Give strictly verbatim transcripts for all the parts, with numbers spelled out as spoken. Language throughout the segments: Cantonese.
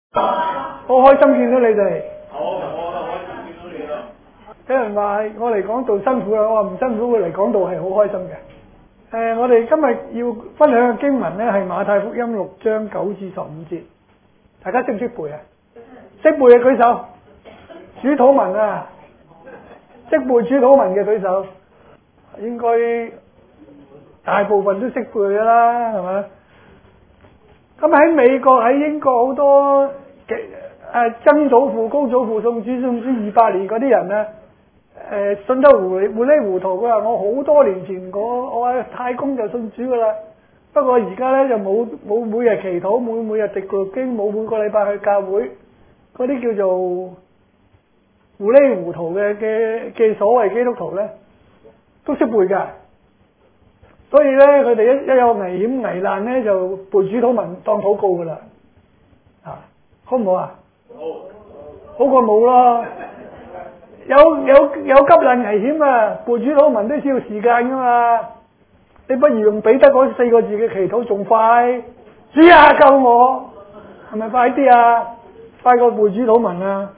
好開心見到你哋。 好，我都開心見到你啦。 有人話我嚟講道辛苦啦，我話唔辛苦，會嚟講道係好開心嘅。誒、呃，我哋今日要分享嘅經文咧係馬太福音六章九至十五節，大家識唔識背啊？識背嘅舉手。主禱文啊，識背主禱文嘅舉手，應該大部分都識背噶啦，係咪？咁喺美國喺英國好多嘅誒曾祖父、高祖父送主送主二百年嗰啲人咧，誒、呃、信得糊糊裏糊塗。佢話我好多年前我我阿太公就信主噶啦，不過而家咧就冇冇每日祈禱，冇每日讀經，冇每個禮拜去教會，嗰啲叫做糊裏糊塗嘅嘅嘅所謂基督徒咧，都識背㗎。所以咧，佢哋一一有危險危難咧，就背主禱文當禱告噶啦，啊，好唔好啊？好，好過冇咯。有有有急難危險啊，背主禱文都需要時間噶嘛。你不如用彼得嗰四個字嘅祈禱仲快。主啊，救我，係咪快啲啊？快過背主禱文啊！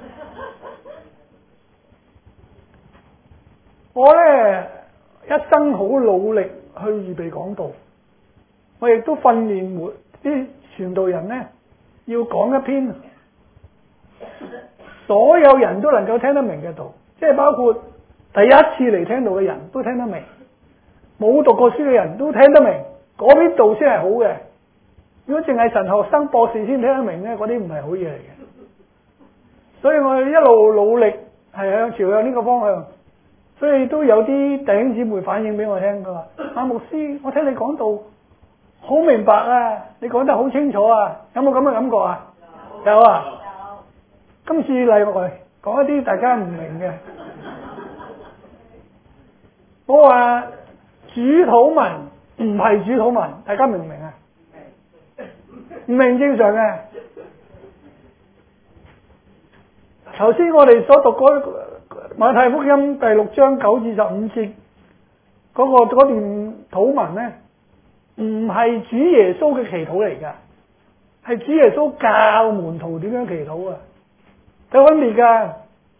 我咧一生好努力去預備講道，我亦都訓練每啲傳道人咧，要講一篇所有人都能夠聽得明嘅道，即係包括第一次嚟聽道嘅人都聽得明，冇讀過書嘅人都聽得明，嗰邊道先係好嘅。如果淨係神學生、博士先聽得明咧，嗰啲唔係好嘢嚟嘅。所以我哋一路努力係向朝向呢個方向。所以都有啲弟兄姊妹反映俾我聽，佢話：阿牧師，我聽你講道好明白啊，你講得好清楚啊，有冇咁嘅感覺啊？有，有啊。有今次例外講一啲大家唔明嘅。我話主禱文唔係主禱文，大家明唔明啊？唔明正常嘅。頭先我哋所讀嗰馬太福音第六章九至十五節嗰、那個嗰段禱文咧，唔係主耶穌嘅祈禱嚟噶，係主耶穌教門徒點樣祈禱啊，有分別噶。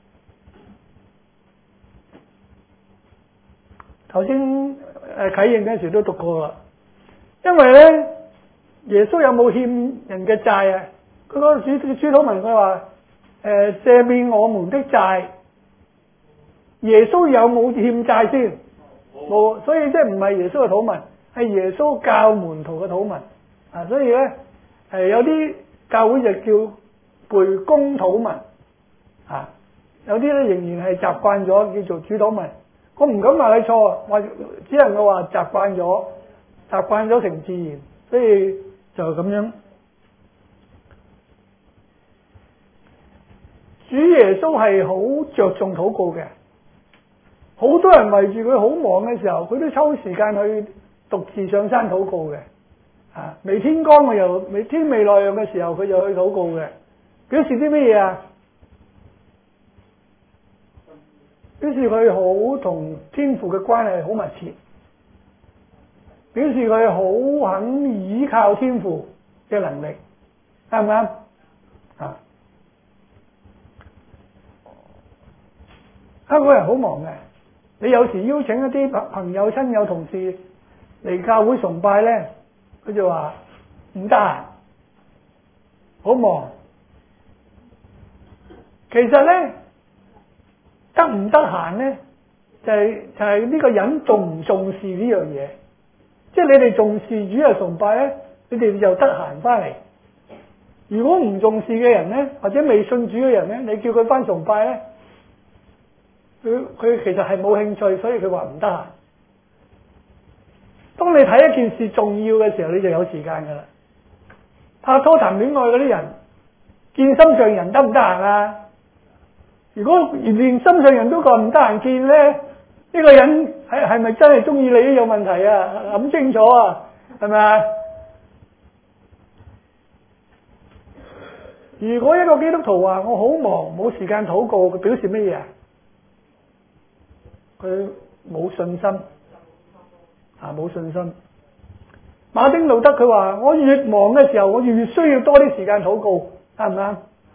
頭先誒啟應嗰陣時都讀過啦，因為咧耶穌有冇欠人嘅債啊？佢嗰個主主禱文佢話誒赦免我們的債。耶穌有冇欠債先？冇，所以即係唔係耶穌嘅禱文，係耶穌教門徒嘅禱文啊！所以咧，誒有啲教會就叫背公禱文啊，有啲咧仍然係習慣咗叫做主禱文。我唔敢話你錯，或只能夠話習慣咗，習慣咗成自然，所以就咁樣。主耶穌係好着重禱告嘅。好多人圍住佢好忙嘅時候，佢都抽時間去獨自上山禱告嘅。啊，未天光嘅又未天未亮嘅時候，佢就去禱告嘅。表示啲咩嘢啊？表示佢好同天父嘅關係好密切，表示佢好肯依靠天父嘅能力，啱唔啱？啊，香港人好忙嘅。你有時邀請一啲朋友、親友、同事嚟教會崇拜咧，佢就話唔得閒，好忙。其實咧，得唔得閒咧，就係就係呢個人重唔重視呢樣嘢。即係你哋重視主日崇拜咧，你哋就得閒翻嚟。如果唔重視嘅人咧，或者未信主嘅人咧，你叫佢翻崇拜咧，佢佢其實係冇興趣，所以佢話唔得閒。當你睇一件事重要嘅時候，你就有時間噶啦。拍拖談戀愛嗰啲人，見心上人得唔得閒啊？如果連心上人都講唔得閒見咧，呢、呢個人係係咪真係中意你都有問題啊？諗清楚啊，係咪啊？如果一個基督徒話我好忙冇時間禱告，佢表示乜嘢啊？佢冇信心啊，冇信心。馬丁路德佢話：我越忙嘅時候，我越需要多啲時間禱告。 啱唔啱？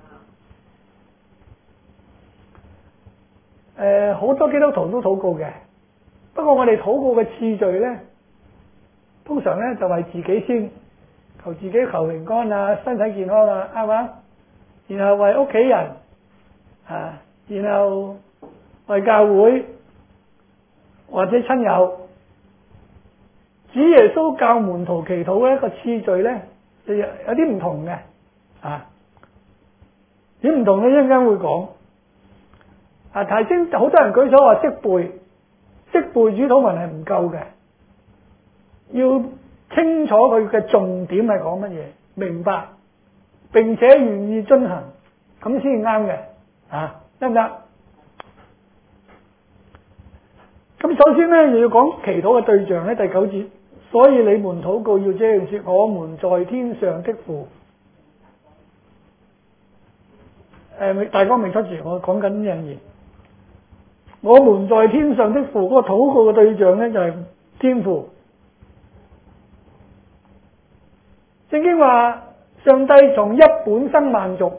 誒，好多基督徒都禱告嘅，不過我哋禱告嘅次序咧，通常咧就為自己先，求自己求平安啊，身體健康啊，啱嘛？然後為屋企人啊，然後為教會或者親友。主耶穌教門徒祈禱咧個次序咧，有有啲唔同嘅，啊，點唔同咧？一陣間會講。啊，頭先好多人舉手話識背，識背主禱文係唔夠嘅，要清楚佢嘅重點係講乜嘢，明白並且願意遵行，咁先啱嘅，啊，得唔得？咁首先咧，又要講祈禱嘅對象咧，第九節。所以你們禱告要這樣說：我們在天上的父。誒、呃，大家未出住，我講緊呢樣嘢。我們在天上的父，嗰、那個禱告嘅對象咧就係、是、天父。聖經話，上帝從一本生萬族，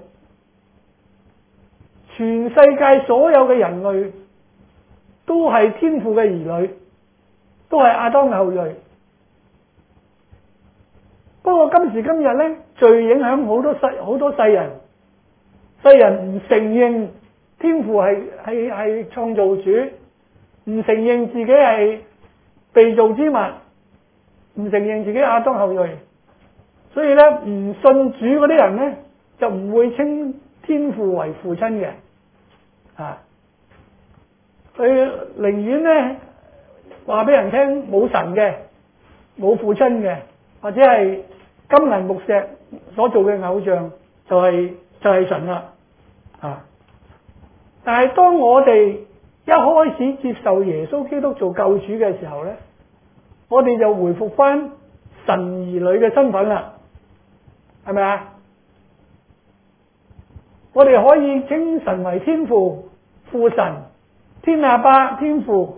全世界所有嘅人類都係天父嘅兒女，都係亞當後裔。不過今時今日咧，罪影響好多世好多世人，世人唔承認天父係係係創造主，唔承認自己係被造之物，唔承認自己亞當後裔，所以咧唔信主嗰啲人咧就唔會稱天父為父親嘅，啊，佢寧願咧話俾人聽冇神嘅，冇父親嘅，或者係金銀木石所做嘅偶像就係、是、就係、是、神啦，啊！但係當我哋一開始接受耶穌基督做救主嘅時候咧，我哋就回復翻神兒女嘅身份啦，係咪啊？我哋可以稱神為天父、父神、天阿爸、天父。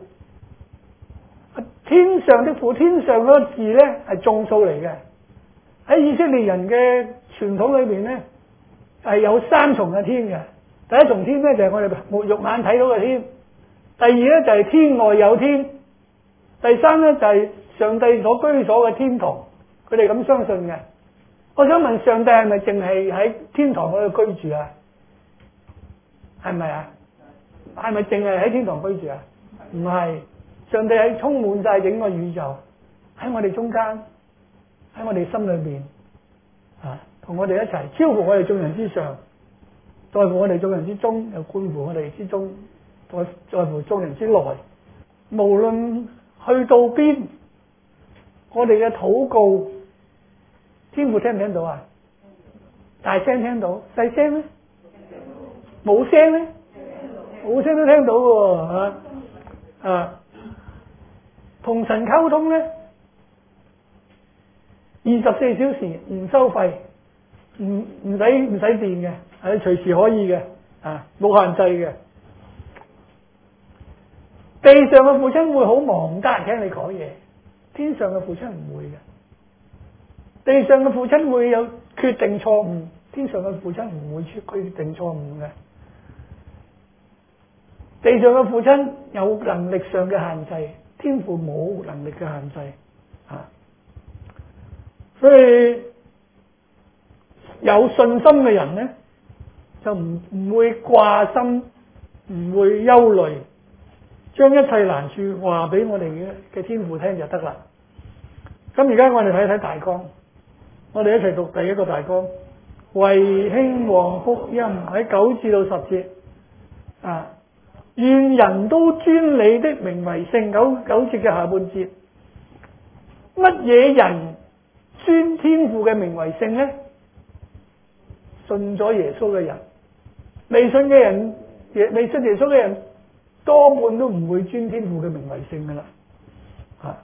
天上的父，天上嗰個字咧係眾數嚟嘅。喺以色列人嘅傳統裏邊咧，係有三重嘅天嘅。第一重天咧就係我哋肉眼睇到嘅天，第二咧就係天外有天，第三咧就係上帝所居所嘅天堂。佢哋咁相信嘅。我想問上帝係咪淨係喺天堂嗰度居住啊？係咪啊？係咪淨係喺天堂居住啊？唔係，上帝係充滿晒整個宇宙，喺我哋中間，喺我哋心裏邊啊，同我哋一齊，超乎我哋眾人之上，在乎我哋眾人之中，又觀乎我哋之中，在在乎眾人之內。無論去到邊，我哋嘅禱告，天父聽唔聽到啊？大聲聽到，細聲咧？冇聲咧？冇聲都聽到嘅啊！啊，同神溝通咧，二十四小時唔收費，唔唔使唔使電嘅，係隨時可以嘅，啊，冇限制嘅。地上嘅父親會好忙，唔得閒聽你講嘢，天上嘅父親唔會嘅。地上嘅父親會有決定錯誤，天上嘅父親唔會決定錯誤嘅。地上嘅父親有能力上嘅限制，天父冇能力嘅限制，啊，所以有信心嘅人咧，就唔唔會掛心，唔會憂慮，將一切難處話俾我哋嘅嘅天父聽就得啦。咁而家我哋睇睇大綱，我哋一齊讀第一個大綱，為興旺福音喺九至到十節，啊。願人都尊你的名為聖。九九節嘅下半節，乜嘢人尊天父嘅名為聖呢？信咗耶穌嘅人，未信嘅人，未信耶穌嘅人，多半都唔會尊天父嘅名為聖噶啦。啊，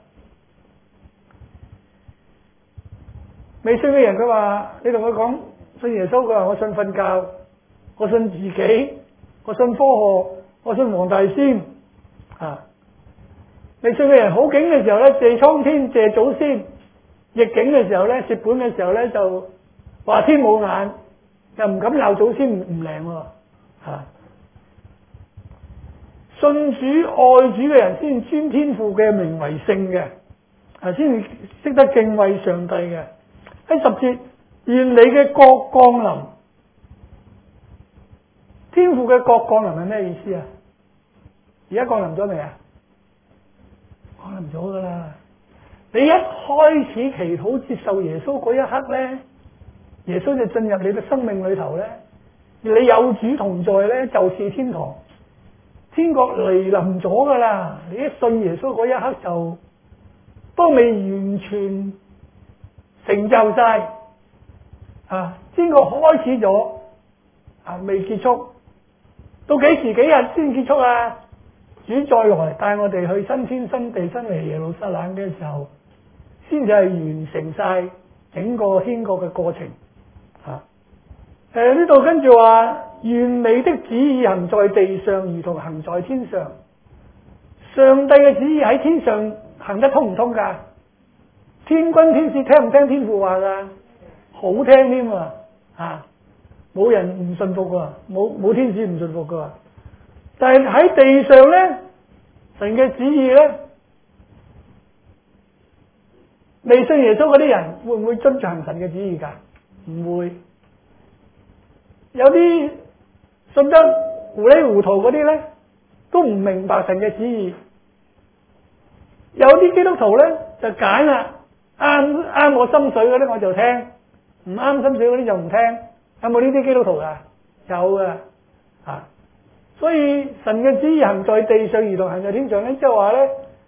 未信嘅人佢話，你同佢講信耶穌，佢話我信瞓覺，我信自己，我信科學。我信黃大仙啊！未信嘅人好景嘅時候咧，謝蒼天、謝祖先；逆境嘅時候咧，蝕本嘅時候咧，就話天冇眼又唔敢鬧祖先，唔唔靈喎嚇。信主愛主嘅人先尊天父嘅名為聖嘅，啊先識得敬畏上帝嘅。喺十節，願你嘅國降臨。天父嘅國降臨係咩意思啊？而家降臨咗未啊？降臨咗噶啦！你一開始祈禱接受耶穌嗰一刻咧，耶穌就進入你嘅生命裏頭咧，而你有主同在咧，就是天堂。天國嚟臨咗噶啦！你一信耶穌嗰一刻就都未完全成就晒啊！天國開始咗啊，未結束，到幾時幾日先結束啊？主再來帶我哋去新天新地新嚟耶路撒冷嘅時候，先至係完成晒整個天國嘅過程啊！誒呢度跟住話，願你的旨意行在地上，如同行在天上。上帝嘅旨意喺天上行得通唔通噶？天軍天使聽唔聽天父話噶？好聽添啊！啊，冇人唔信服噶，冇冇天使唔信服噶。但係喺地上咧，神嘅旨意咧，未信耶穌嗰啲人會唔會遵行神嘅旨意噶？唔會。有啲信得糊裏糊塗嗰啲咧，都唔明白神嘅旨意。有啲基督徒咧就揀啦，啱啱我心水嗰啲我就聽，唔啱心水嗰啲就唔聽。有冇呢啲基督徒啊？有嘅啊。所以神嘅旨意行在地上，如同行在天上咧，即係話咧，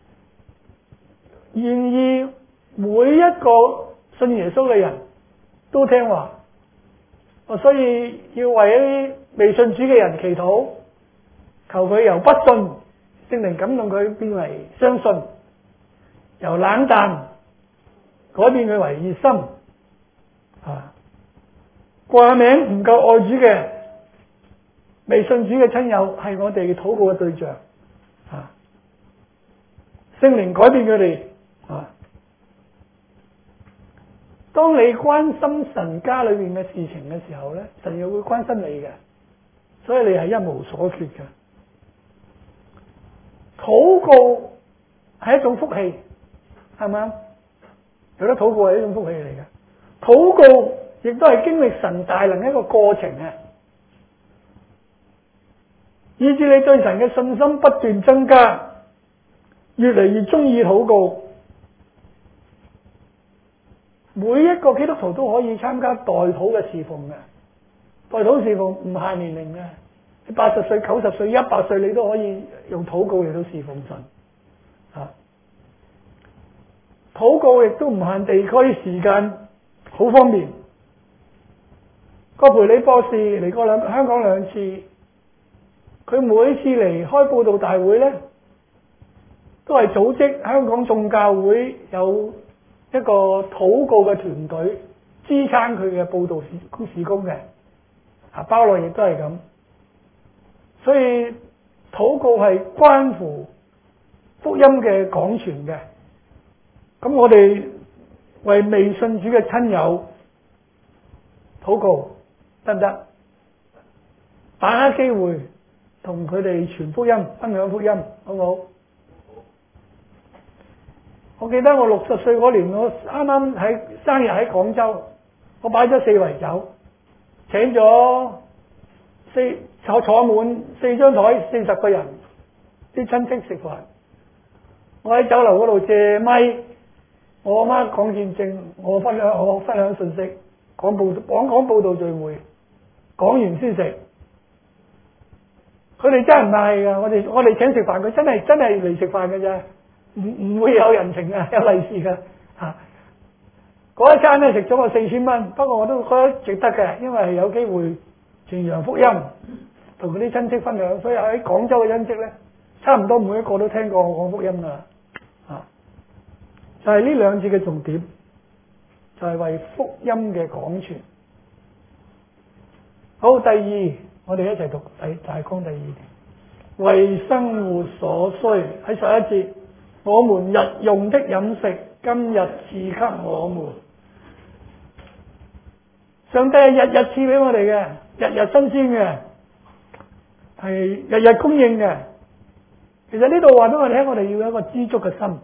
願意每一個信耶穌嘅人都聽話。所以要為一啲未信主嘅人祈禱，求佢由不信聖靈感動佢變為相信，由冷淡改變佢為熱心。啊，掛名唔夠愛主嘅未信主嘅親友係我哋禱告嘅對象。啊，聖靈改變佢哋。啊，當你關心神家裏面嘅事情嘅時候咧，神又會關心你嘅，所以你係一無所缺嘅。禱告係一種福氣，係咪？有得禱告係一種福氣嚟嘅。禱告亦都係經歷神大能一個過程啊，以致你對神嘅信心不斷增加，越嚟越中意禱告。每一個基督徒都可以參加代禱嘅侍奉嘅，代禱侍奉唔限年齡嘅，你八十歲、九十歲、一百歲，你都可以用禱告嚟到侍奉神。啊，禱告亦都唔限地區時間，好方便。葛培理博士嚟過兩香港兩次，佢每次嚟開佈道大會咧，都係組織香港眾教會有一個禱告嘅團隊支撐佢嘅佈道事工事工嘅，啊，包內亦都係咁，所以禱告係關乎福音嘅廣傳嘅。咁我哋為未信主嘅親友禱告得唔得？把握機會同佢哋傳福音、分享福音，好唔好？我記得我六十歲嗰年，我啱啱喺生日喺廣州，我擺咗四圍酒，請咗四坐坐滿四張台四十個人，啲親戚食飯。我喺酒樓嗰度借咪，我阿媽講見證，我分享我分享信息，講報講講報道聚會，講完先食。佢哋真係唔係噶，我哋我哋請食飯，佢真係真係嚟食飯嘅啫。唔唔會有人情啊，有利是噶嚇。嗰一餐咧食咗我四千蚊，不過我都覺得值得嘅，因為係有機會傳揚福音，同嗰啲親戚分享。所以喺廣州嘅親戚咧，差唔多每一個都聽過我講福音噶啦。啊，就係呢兩次嘅重點，就係為福音嘅廣傳。好，第二，我哋一齊讀第大綱第二段，為生活所需喺十一節。我們日用的飲食，今日賜給我們。 上帝係日日賜俾我哋嘅，日日新鮮嘅，係日日供應嘅。其實呢度話俾我哋聽，我哋要有一個知足嘅心。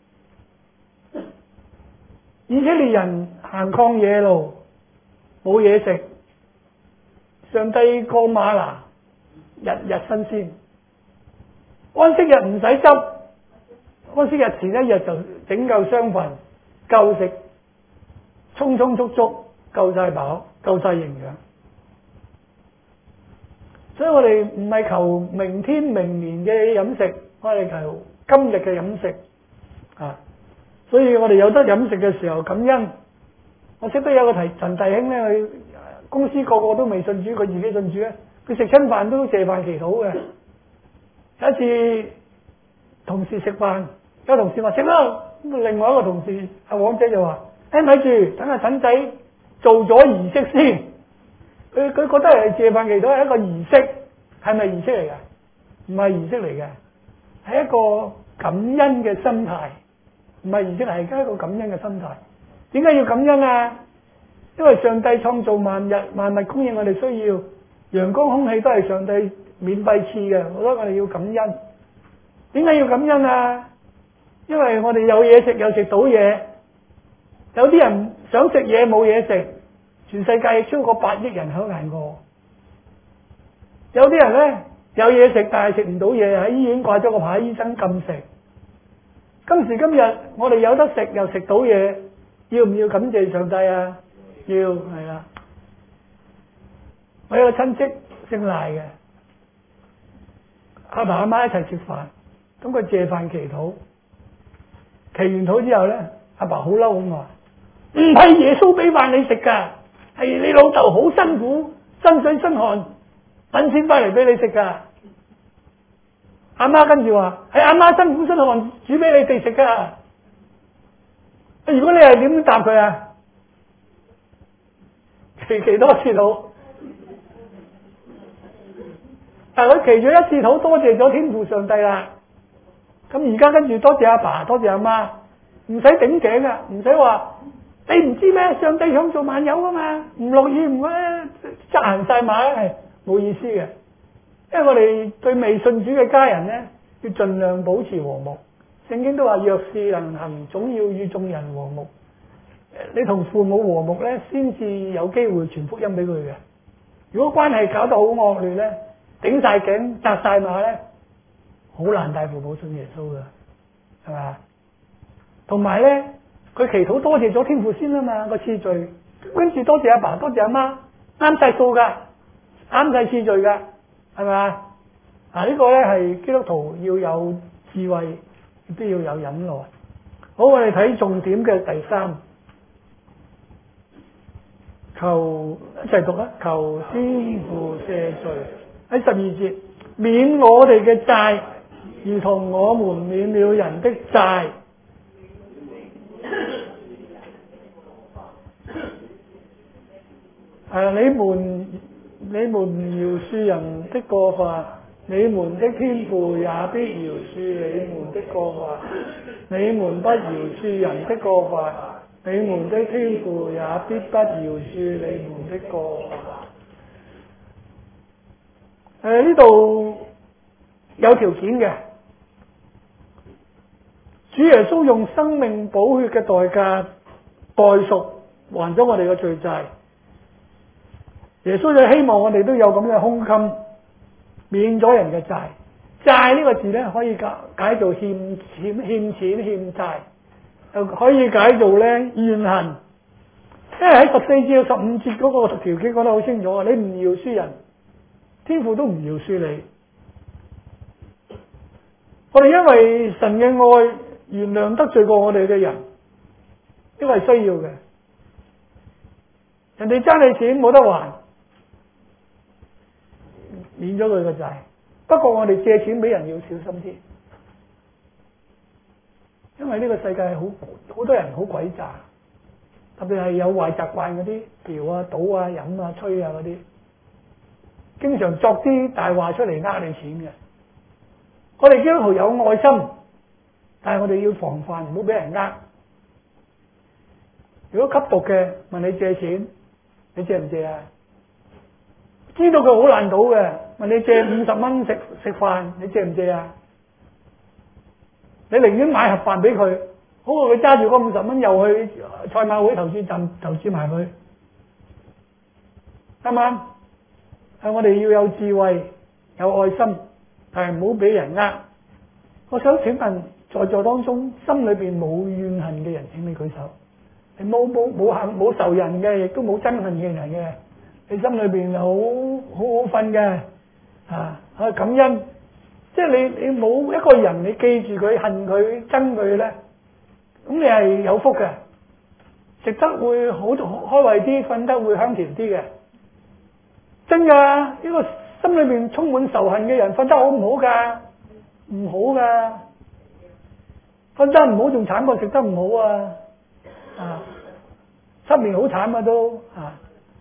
以色列人行曠野路，冇嘢食，上帝降嗎哪，日日新鮮。安息日唔使執，安息日前一日就整夠雙份，夠食，充充足足，夠晒飽，夠晒營養。所以我哋唔係求明天明年嘅飲食，我哋求今日嘅飲食啊！所以我哋有得飲食嘅時候感恩。我識得有個提陳弟兄咧，佢公司個個都未信主，佢自己信主咧，佢食親飯都謝飯祈禱嘅。有一次同事食飯，有同事話食啦，咁另外一個同事阿黃仔就話：誒咪住，等阿陳仔做咗儀式先。佢佢覺得係謝飯祈禱係一個儀式，係咪儀式嚟㗎？唔係儀式嚟嘅，係一個感恩嘅心態，唔係儀式，係而家一個感恩嘅心態。點解要感恩啊？因為上帝創造萬日萬物供應我哋需要，陽光空氣都係上帝免費賜嘅，所以我哋要感恩。點解要感恩啊？因為我哋有嘢食又食到嘢，有啲人想食嘢冇嘢食，全世界超過八億人口捱餓。有啲人咧有嘢食但係食唔到嘢，喺醫院掛咗個牌，醫生禁食。今時今日我哋有得食又食到嘢，要唔要感謝上帝啊？要，係啦。我有個親戚姓賴嘅，阿爸阿媽一齊食飯，咁佢謝飯祈禱，祈完禱之後咧，阿爸好嬲咁話：唔係耶穌俾飯你食噶，係你老豆好辛苦，身水身汗揾錢翻嚟俾你食噶。阿媽跟住話：係阿媽辛苦身汗煮俾你哋食噶。如果你係點答佢啊？祈祈多次禱，但係佢祈咗一次禱，多謝咗天父上帝啦。咁而家跟住多謝阿爸，多謝阿媽，唔使頂頸啊，唔使話你唔知咩？上帝創造萬有噶嘛，唔落雨唔咧執行晒馬係冇意思嘅。因為我哋對未信主嘅家人咧，要盡量保持和睦。聖經都話：若是能行，總要與眾人和睦。你同父母和睦咧，先至有機會傳福音俾佢嘅。如果關係搞得好惡劣咧，頂晒頸、紮晒馬咧，好難帶父母信耶穌噶，係嘛？同埋咧，佢祈禱多謝咗天父先啊嘛，個次序，跟住多謝阿爸、多謝阿媽，啱晒數噶，啱晒次序噶，係咪？嗱，呢個咧係基督徒要有智慧，亦都要有忍耐。好，我哋睇重點嘅第三。求一齊讀啊！求天父赦罪。喺十二節，免我哋嘅債，如同我們免了人的債。誒，你們你們饒恕人的過犯，你們的天父也必饒恕你們的過犯。你們不饒恕人的過犯，你們的天父也必不饒恕你們的過犯。誒，呢度有條件嘅，主耶穌用生命寶血嘅代價代贖，還咗我哋嘅罪債。耶穌就希望我哋都有咁嘅胸襟，免咗人嘅債。債呢個字咧，可以解解做欠欠欠錢欠債，又可以解做咧怨恨。因為喺十四至到十五節嗰個條件講得好清楚啊！你唔饒恕人，天父都唔饒恕你。我哋因為神嘅愛原諒得罪過我哋嘅人，呢個係需要嘅。人哋爭你錢冇得還，免咗佢嘅債。不過我哋借錢俾人要小心啲，因為呢個世界好好多人好詭詐，特別係有壞習慣嗰啲，嫖啊、賭啊、飲啊、吹啊嗰啲，經常作啲大話出嚟呃你錢嘅。我哋基督徒有愛心，但係我哋要防範，唔好俾人呃。如果吸毒嘅問你借錢， 你借唔借啊？知道佢好難倒嘅，問你借五十蚊食食飯，你借唔借啊？你寧願買盒飯俾佢，好過佢揸住嗰五十蚊又去賽馬會投注站投注埋佢，啱唔啱？係我哋要有智慧、有愛心，但係唔好俾人呃。我想請問在座當中心裏邊冇怨恨嘅人，請你舉手。你冇冇冇恨冇仇人嘅，亦都冇憎恨嘅人嘅，你心裏邊好好好瞓嘅啊！啊感恩，即係你你冇一個人你記住佢恨佢憎佢咧，咁你係有福嘅，食得會好開胃啲，瞓得會香甜啲嘅，真噶！呢個心裏邊充滿仇恨嘅人瞓得好唔好噶？唔好噶，瞓得唔好仲慘過食得唔好啊！啊，失眠好慘啊都啊！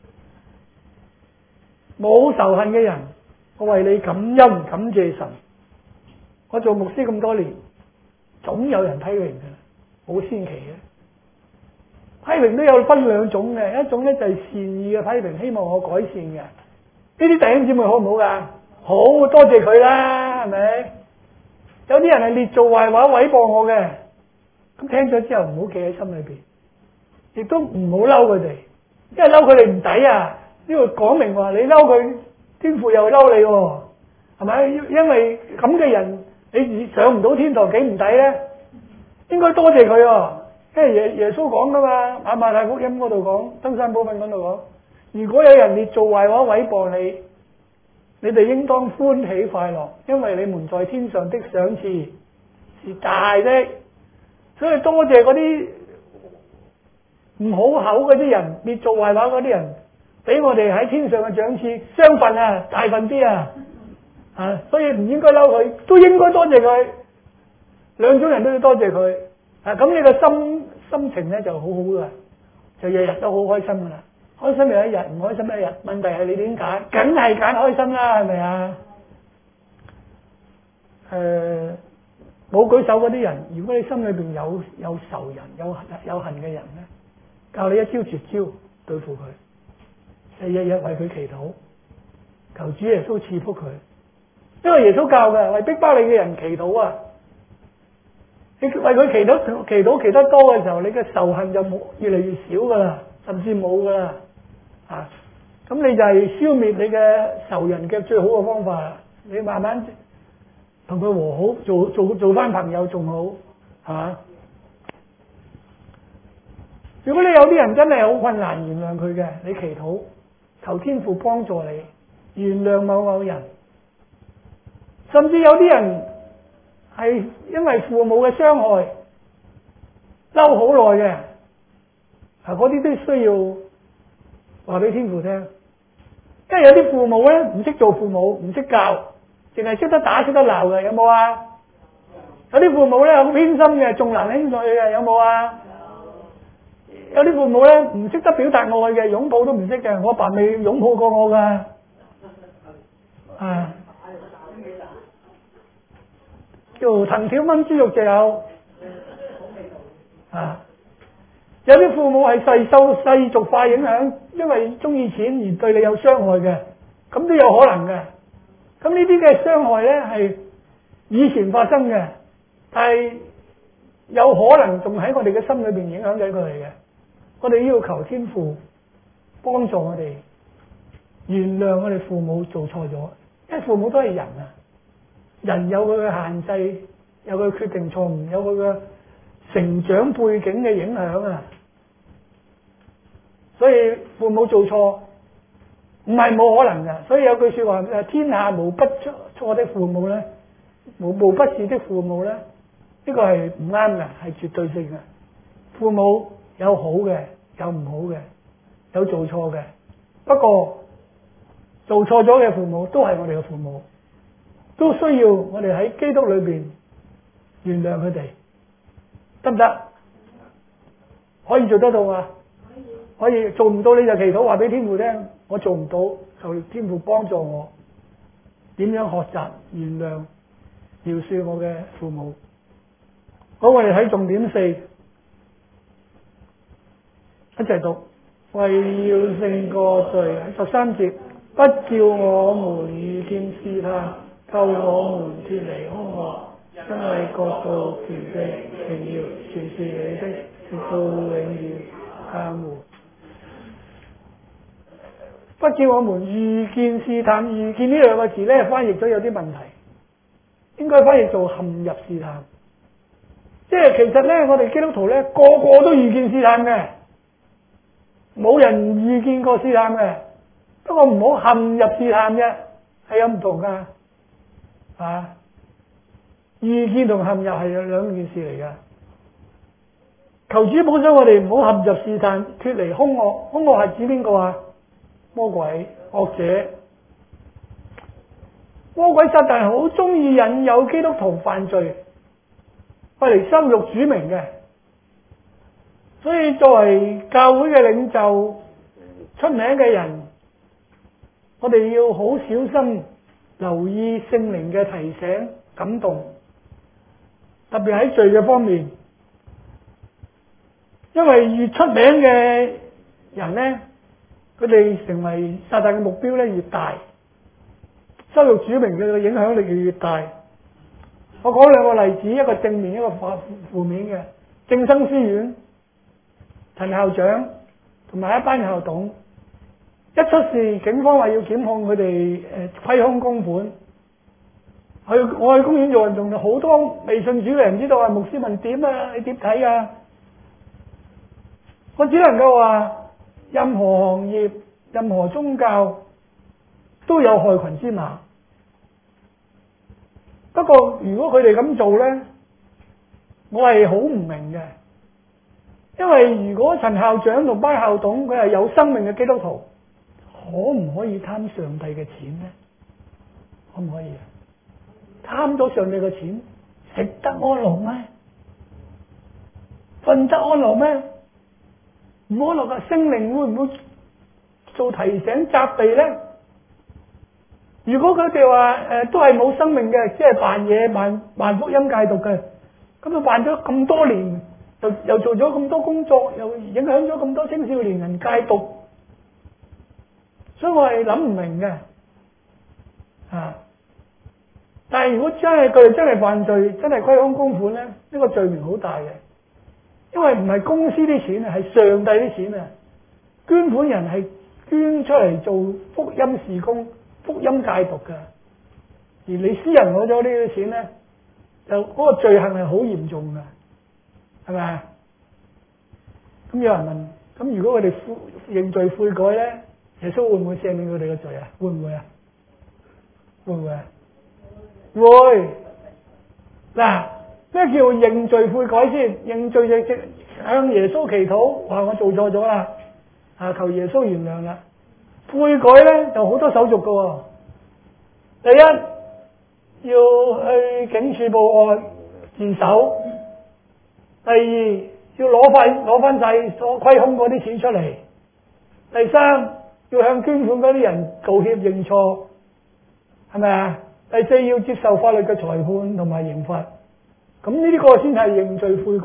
冇仇恨嘅人，我為你感恩感謝神。我做牧師咁多年，總有人批評嘅，好先奇嘅。批評都有分兩種嘅，一種咧就係善意嘅批評，希望我改善嘅。呢啲弟兄姊妹好唔好噶？好，多謝佢啦，係咪？有啲人係列做壞話毀謗我嘅，咁聽咗之後唔好記喺心裏邊。亦都唔好嬲佢哋，因為嬲佢哋唔抵啊！呢度講明話你嬲佢，天父又嬲你喎，係咪？因為咁嘅人，你上唔到天堂幾唔抵咧？應該多謝佢喎，因為耶耶穌講噶嘛，馬馬太福音嗰度講，登山寶訓嗰度講，如果有人列做壞話毀謗你，你哋應當歡喜快樂，因為你們在天上的賞賜是大的。所以多謝嗰啲唔好口嗰啲人，列做壞話嗰啲人，俾我哋喺天上嘅獎賜雙份啊，大份啲啊，啊，所以唔應該嬲佢，都應該多謝佢，兩種人都要多謝佢，啊，咁你個心心情咧就好好噶，就日日都好開心噶啦，開心有一日，唔開心一日，問題係你點揀？梗係揀開心啦，係咪啊？誒、呃，冇舉手嗰啲人，如果你心裏邊有有仇人、有有恨嘅人咧，教你一招絕招對付佢，就日日為佢祈禱，求主耶穌賜福佢。因為耶穌教嘅，為逼迫你嘅人祈禱啊！你為佢祈禱祈禱祈得多嘅時候，你嘅仇恨就冇越嚟越少噶啦，甚至冇噶啦啊！咁你就係消滅你嘅仇人嘅最好嘅方法啦。你慢慢同佢和好，做做做翻朋友仲好，係嘛？如果你有啲人真係好困難原諒佢嘅，你祈禱求天父幫助你原諒某某人，甚至有啲人係因為父母嘅傷害嬲好耐嘅，啊嗰啲都需要話俾天父聽，因為有啲父母咧唔識做父母，唔識教，淨係識得打識得鬧嘅，有冇啊？有啲父母咧好偏心嘅，重男輕女嘅，有冇啊？有啲父母咧唔識得表達愛嘅，擁抱都唔識嘅。我阿爸未擁抱過我噶，啊，叫藤條炆豬肉就有，啊，有啲父母係世受世俗化影響，因為中意錢而對你有傷害嘅，咁都有可能嘅。咁呢啲嘅傷害咧係以前發生嘅，但係有可能仲喺我哋嘅心裏邊影響緊佢哋嘅。我哋要求天父幫助我哋原諒我哋父母做錯咗，因為父母都係人啊，人有佢嘅限制，有佢決定錯誤，有佢嘅成長背景嘅影響啊，所以父母做錯唔係冇可能嘅。所以有句說話誒，天下無不錯的父母咧，無無不是的父母咧，呢個係唔啱嘅，係絕對性嘅。父母有好嘅，有唔好嘅，有做錯嘅。不過做錯咗嘅父母都係我哋嘅父母，都需要我哋喺基督裏邊原諒佢哋，得唔得？可以做得到啊？可以。做唔到你就祈禱話俾天父聽，我做唔到，求天父幫助我，點樣學習原諒饒恕我嘅父母。好，我哋睇重點四。一齊讀為要勝過罪。十三節，不叫我們遇見試探，救我們脫離兇惡，因為國度、權柄、榮耀，全是你的，直到永遠。阿門。不叫我們遇見試探，遇見呢兩個字咧，翻譯咗有啲問題，應該翻譯做陷入試探。即係其實咧，我哋基督徒咧，個個都遇見試探嘅，冇人遇見過試探嘅。不過唔好陷入試探啫，係有唔同噶。啊，遇見同陷入係有兩件事嚟噶。求主保守我哋唔好陷入試探，脫離兇惡。兇惡係指邊個啊？魔鬼、惡者。魔鬼撒旦好中意引誘基督徒犯罪，為嚟羞辱主名嘅。所以作為教會嘅領袖、出名嘅人，我哋要好小心留意聖靈嘅提醒、感動，特別喺罪嘅方面。因為越出名嘅人呢，佢哋成為撒旦嘅目標咧越大，羞辱主名嘅影響力越越大。我講兩個例子，一個正面，一個負面嘅。正生書院陳校長同埋一班校董，一出事，警方話要檢控佢哋誒虧空公款。去我去公園做運動，好多未信主嘅人知道啊，牧師問點啊，你點睇啊？我只能夠話，任何行業、任何宗教都有害群之馬。不過如果佢哋咁做呢，我係好唔明嘅。因為如果陳校長同班校董佢係有生命嘅基督徒，可唔可以貪上帝嘅錢呢？可唔可以啊？貪咗上帝嘅錢，食得安樂咩？瞓得安樂咩？唔安樂嘅聖靈會唔會做提醒責備呢？如果佢哋話誒都係冇生命嘅，即係扮嘢、扮扮福音戒毒嘅，咁啊扮咗咁多年，又又做咗咁多工作，又影響咗咁多青少年人戒毒，所以我係諗唔明嘅啊！但係如果真係佢哋真係犯罪，真係虧空公款咧，呢個罪名好大嘅，因為唔係公司啲錢啊，係上帝啲錢啊！捐款人係捐出嚟做福音事工、福音戒毒噶，而你私人攞咗呢啲錢咧，就嗰個罪行係好嚴重噶，係咪啊？咁有人問：咁如果佢哋認罪悔改咧，耶穌會唔會赦免佢哋嘅罪啊？會唔會啊？會唔會啊？會。嗱，咩叫認罪悔改先？認罪就即向耶穌祈禱，話我做錯咗啦，啊求耶穌原諒啦。悔改咧就好多手續噶。第一，要去警署報案自首；第二，要攞翻攞翻晒所虧空嗰啲錢出嚟；第三，要向捐款嗰啲人道歉認錯，係咪啊？第四，要接受法律嘅裁判同埋刑罰。咁呢啲個先係認罪悔改。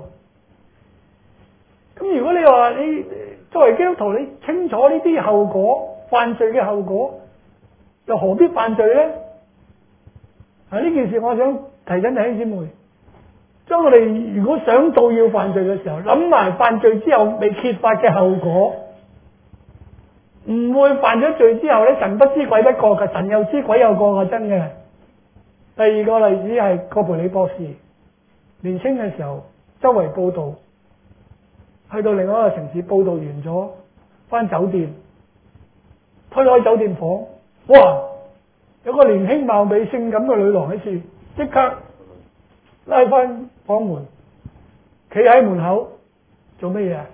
咁如果你話你作為基督徒，你清楚呢啲後果，犯罪嘅後果，又何必犯罪咧？啊，呢件事我想提醒弟兄姊妹，當我哋如果想到要犯罪嘅時候，諗埋犯罪之後未揭發嘅後果，唔會犯咗罪之後咧，神不知鬼不覺嘅，神又知鬼又覺嘅，真嘅。第二個例子係葛培理博士，年青嘅時候周圍報道，去到另外一個城市報道完咗，翻酒店，推開酒店房，哇！有個年輕貌美性感嘅女郎喺處，即刻拉翻房門，企喺門口做乜嘢啊？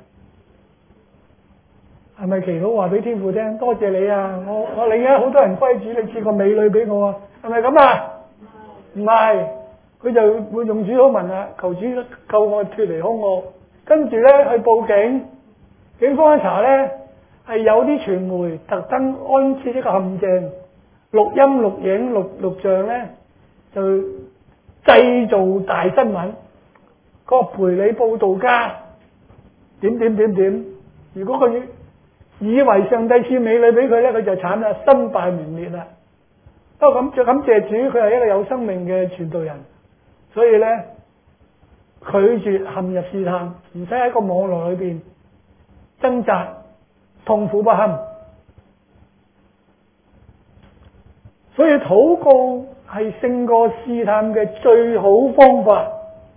係咪祈禱話俾天父聽？多謝你啊！我我領咗好多人歸主，你賜個美女俾我啊！係咪咁啊？唔係，佢就會用主禱文啦，求主救我脫離兇惡。跟住咧去報警，警方一查咧係有啲傳媒特登安設一個陷阱，錄音錄影錄錄像咧就製造大新聞。葛培理報道家點點點點，如果佢以為上帝賜美女俾佢咧，佢就慘啦，身敗名裂啦。不過咁就感謝主，佢係一個有生命嘅傳道人，所以咧拒絕陷入試探，唔使喺個網絡裏邊掙扎，痛苦不堪。所以禱告係勝過試探嘅最好方法。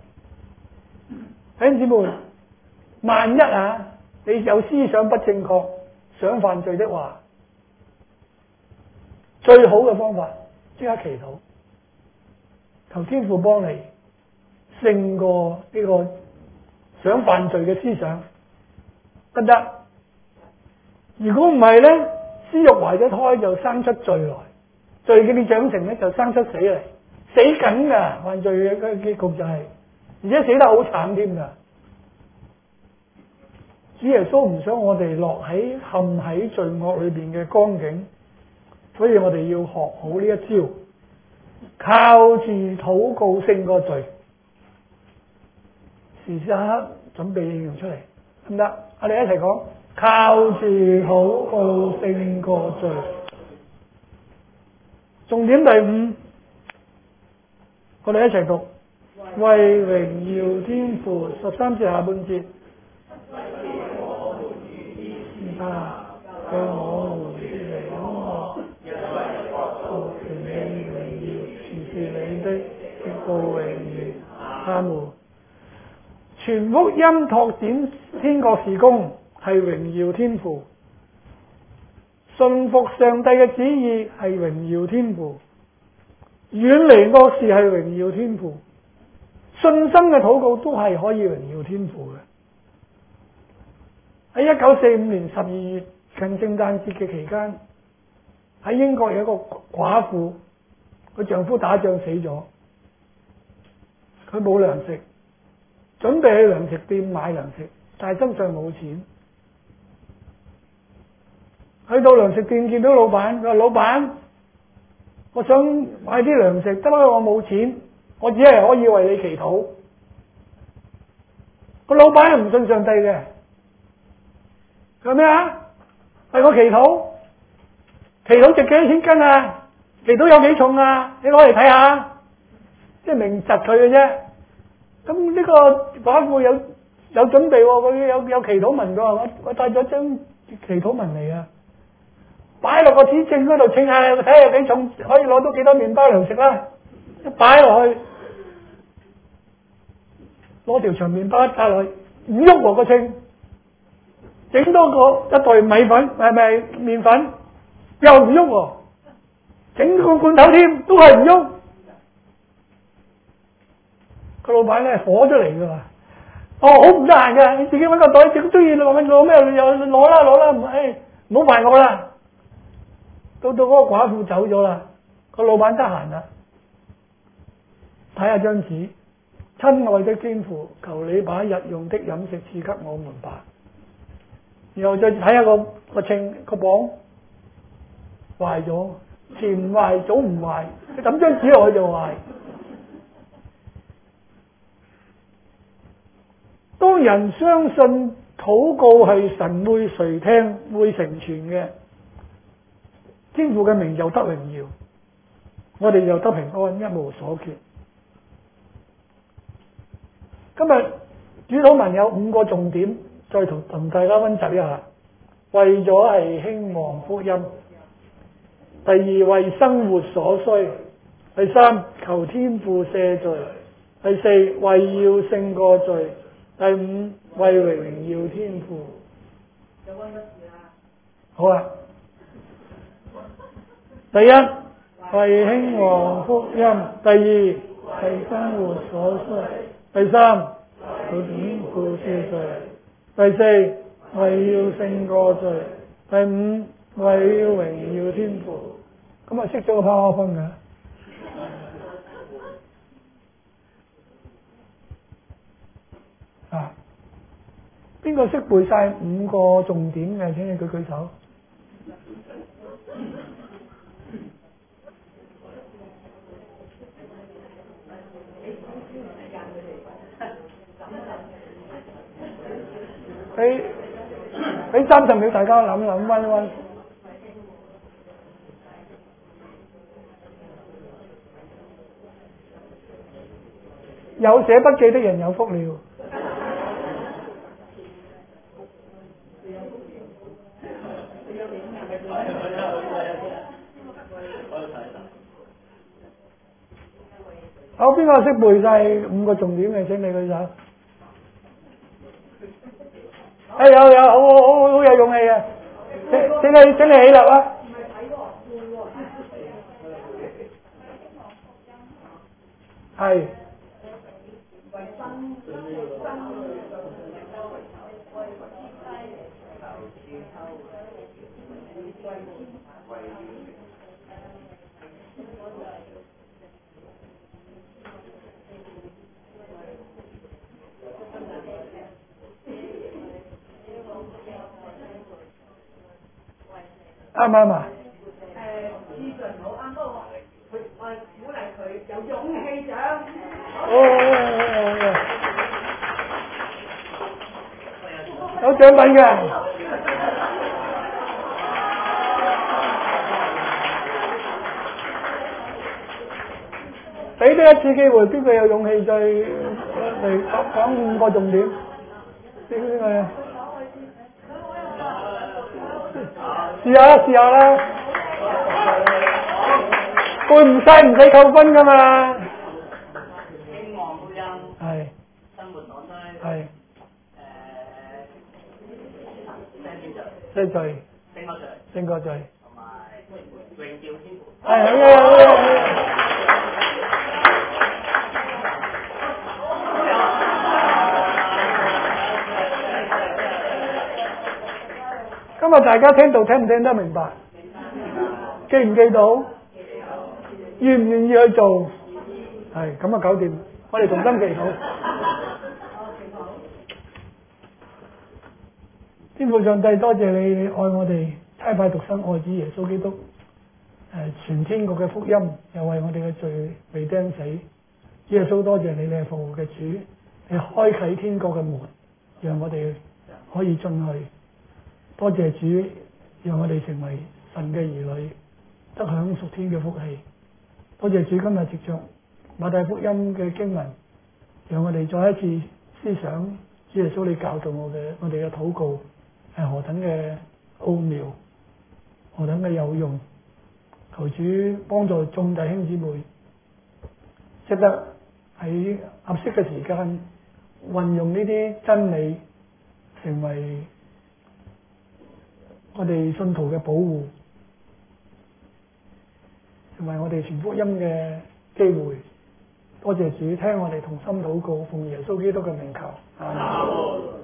弟兄姊妹，萬一啊，你有思想不正確，想犯罪的話，最好嘅方法即刻祈禱，求天父幫你勝過呢個想犯罪嘅思想，得唔得？如果唔係咧，私欲懷咗胎就生出罪來，罪嘅長成咧就生出死嚟，死緊噶，犯罪嘅結局就係、是，而且死得好慘添噶。主耶穌唔想我哋落喺陷喺罪惡裏邊嘅光景，所以我哋要學好呢一招，靠住禱告勝過罪，時時刻刻準備應用出嚟，得唔得？我哋一齊講，靠住禱告勝過罪。重點第五，我哋一齊讀，為榮耀天父，十三節下半節。啊！向我們説嚟講，我權你榮耀，全是你的，極度榮譽。阿們。傳福音拓展天國事工係榮耀天父，信服上帝嘅旨意係榮耀天父，遠離惡事係榮耀天父，信心嘅禱告都係可以榮耀天父嘅。喺一九四五年十二月近聖誕節嘅期間，喺英國有一個寡婦，佢丈夫打仗死咗，佢冇糧食，準備去糧食店買糧食，但係身上冇錢。去到糧食店見到老闆，佢話：老闆，我想買啲糧食，得啦，我冇錢，我只係可以為你祈禱。個老闆係唔信上帝嘅。佢話咩啊？係我祈禱，祈禱值幾多錢斤啊？祈禱有幾重啊？你攞嚟睇下，即係明窒佢嘅啫。咁呢個寡婦有有準備喎，佢有有祈禱文㗎，我我帶咗張祈禱文嚟啊，擺落個指正嗰度稱下，睇下有幾重，可以攞到幾多麵包糧食啦。一擺落去，攞條長麵包一揸落去，唔喐喎個稱。整多個一袋米粉，係咪麵粉？又唔喐喎，整個罐頭添，都係唔喐。個老闆咧火咗嚟噶嘛？哦，好唔得閒噶，你自己搵個袋，自己中意攞攞咩又攞啦攞啦，唔係唔好煩我啦。到到嗰個寡婦走咗啦，個老闆得閒啦，睇下張紙，親愛的天父，求你把日用的飲食賜給我們吧。然後再睇下個個稱個磅壞咗，前壞早唔壞，你抌張紙落去就壞。當人相信禱告係神會垂聽、會成全嘅，天父嘅名就得榮耀，我哋就得平安，一無所缺。今日主禱文有五個重點。再同同大家溫習一下，為咗係興旺福音。第二，為生活所需。第三，求天父赦罪。第四，為要勝過罪。第五，為榮耀天父。有溫乜事啊？好啊。第一，為興旺福音。第二，為生活所需。第三，求天父赦罪。第四，為要勝過罪；第五，為要榮耀天父。咁啊，識咗個 PowerPoint嘅啊？邊個識背晒五個重點嘅？請你舉舉手。俾俾俾三十秒大家諗諗溫一溫。有寫筆記的人有福了。好，邊個識背晒五個重點嘅？請你舉手。哎，有有，好好好好有勇氣啊！請請你請你起立啊！係。啱唔啱啊？ 誒，資訊好啱，不過佢我係鼓勵佢有勇氣獎。 哦，有獎品嘅。俾多一次機會，邊個有勇氣再嚟講講五個重點？邊個啊？試下啦，試下啦。背唔晒唔使扣分噶嘛。 希望福音。 係。 生活所需。 係。 誒，聖潔罪。 聖罪。 聖國罪。 聖國罪。 同埋榮耀天父。 係好嘅，好嘅，好嘅。今日大家聽到聽唔聽得明白？記唔記到？願唔願意去做？係咁啊，搞掂！我哋同心祈禱。天父上帝，多謝你，你愛我哋，差派獨生愛子耶穌基督，誒傳天國嘅福音，又為我哋嘅罪被釘死。主耶穌，多謝你，你係復活嘅主，你開啟天國嘅門，讓我哋可以進去。多謝主，讓我哋成為神嘅兒女，得享屬天嘅福氣。多謝主，今日藉着馬太福音嘅經文，讓我哋再一次思想主耶穌你教導我嘅我哋嘅禱告係何等嘅奧妙，何等嘅有用。求主幫助眾弟兄姊妹，識得喺合適嘅時間運用呢啲真理，成為我哋信徒嘅保護，成為我哋傳福音嘅機會。多謝主，聽我哋同心禱告，奉耶穌基督嘅名求。阿們。